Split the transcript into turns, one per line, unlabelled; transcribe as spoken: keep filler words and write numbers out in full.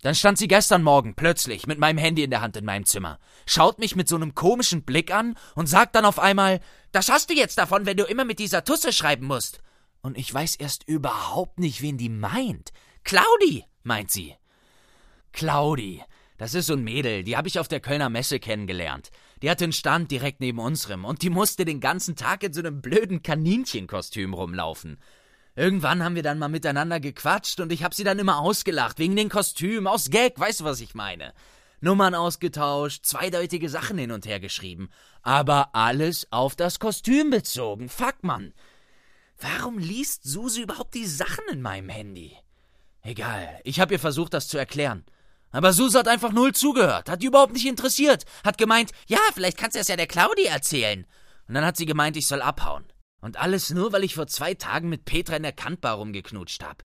Dann stand sie gestern Morgen plötzlich mit meinem Handy in der Hand in meinem Zimmer, schaut mich mit so einem komischen Blick an und sagt dann auf einmal, das hast du jetzt davon, wenn du immer mit dieser Tusse schreiben musst. Und ich weiß erst überhaupt nicht, wen die meint. Claudi, meint sie. Claudi, das ist so ein Mädel, die habe ich auf der Kölner Messe kennengelernt. Die hatte einen Stand direkt neben unserem und die musste den ganzen Tag in so einem blöden Kaninchenkostüm rumlaufen. Irgendwann haben wir dann mal miteinander gequatscht und ich hab sie dann immer ausgelacht, wegen den Kostümen, aus Gag, weißt du, was ich meine? Nummern ausgetauscht, zweideutige Sachen hin und her geschrieben, aber alles auf das Kostüm bezogen, fuck, Mann. Warum liest Susi überhaupt die Sachen in meinem Handy? Egal, ich hab ihr versucht, das zu erklären. Aber Susi hat einfach null zugehört, hat die überhaupt nicht interessiert, hat gemeint, ja, vielleicht kannst du das ja der Claudi erzählen. Und dann hat sie gemeint, ich soll abhauen. Und alles nur, weil ich vor zwei Tagen mit Petra in der Kantbar rumgeknutscht hab.